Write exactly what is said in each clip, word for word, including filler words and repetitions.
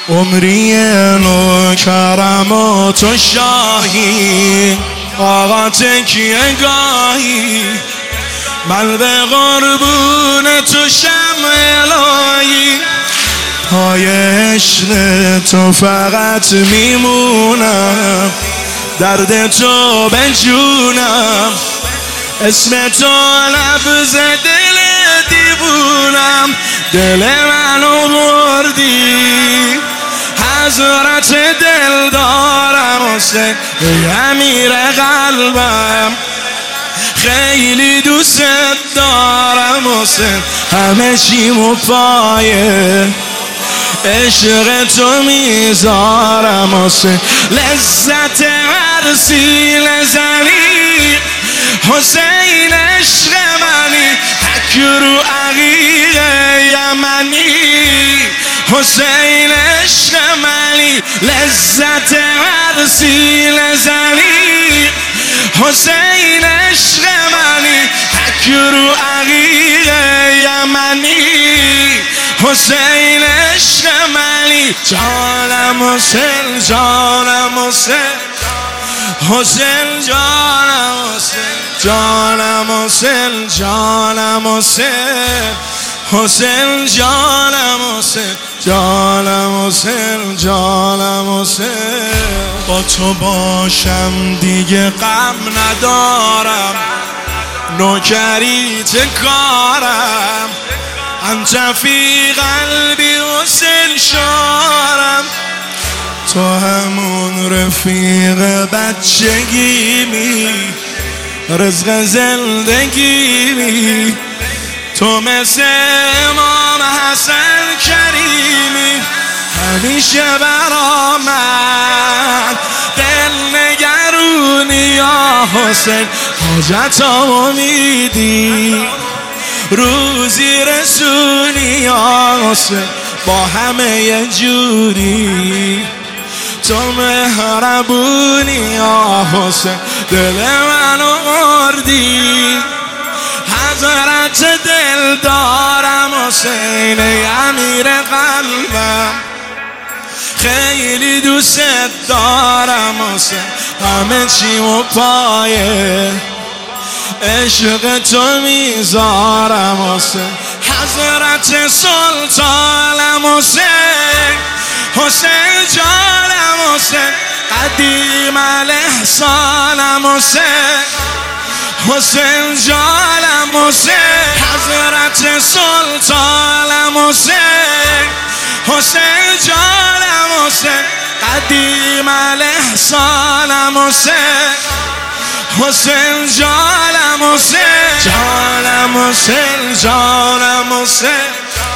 عمری نو کرم و تو شاهی آقا تکیه گاهی من به قربون تو شمع الهی پای عشق تو فقط میمونم درد تو به جونم اسم تو لفظ دل دیوونم دل منو بردی حضرت دل دارم حسین ای امیر قلبم خیلی دوست دارم حسین همه چیمو پایه عشق تو میذارم حسین لذت هر سیل زنی حسین عشق منی حک رو عقیق یمنی حسین عشق منی لذت هر سیل زنی حسین عشق منی حک رو عقیق یمنی حسین عشق منی جانم حسین جانم حسین حسین جانم حسین جانم حسین جانم حسین حسین جانم حسین جانم حسین جانم حسین با تو باشم دیگه غم ندارم نوکریت کارم انت فی قلبی حسین شارم تو همون رفیق بچگیمی رزق زندگیمی تو مثل امام حسن کریمی همیشه برا من دل نگرونی یا حسین حاجتامو میدی روزی رسونی یا حسین با همه یه جوری تو مهربونی یا حسین دل منو مردی حضرت دل دارم حسین ای امیر قلبم خیلی دوست دارم حسین همه چیمو پایه عشق تو میذارم حسین حضرت سلطانم حسین حسین جانم حسین قدیم الاحسانم حسین حسین جانم حسین حضرت سلطانم حسین حسین جانم حسین قدیم الاحسانم حسین حسین جانم حسین جانم حسین جانم حسین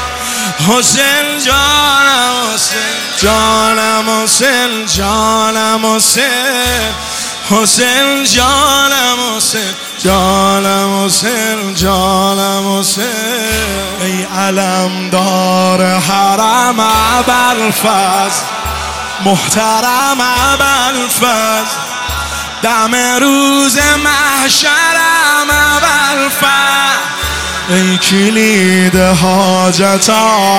حسین جانم حسین جانم حسین جانم حسین حسین جانم حسین جانم حسین جانم حسین ای علمدار حرم ابوالفضل محترم ابوالفضل دم روز محشرم ابوالفضل ای کلید حاجت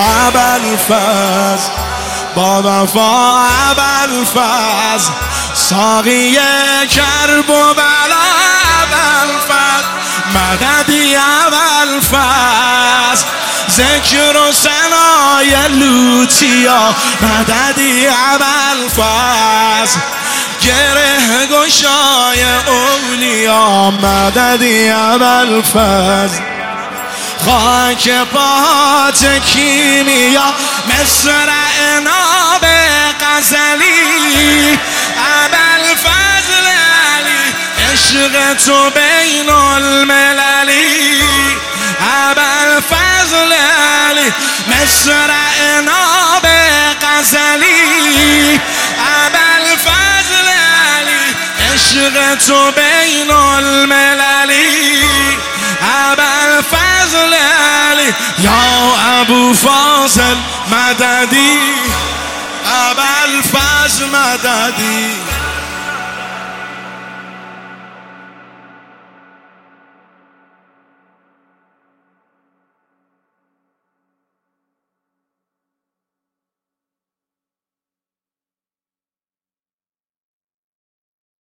ابوالفضل با وفا ابوالفضل ساقی کرب و بلا ابوالفضل مددی ابوالفضل ذکر و ثنای لوتیا مددی ابوالفضل گره گشای اولیا مددی ابوالفضل خاک پاهات کیمیا مصرع ناب غزلی ابوالفضل علی عشق تو بین المللی ابوالفضل علی مصرع ناب غزلی ابوالفضل علی عشق تو بین المللی ابوالفضل علی یا ابو فاضل مددی ابوالفضل مددی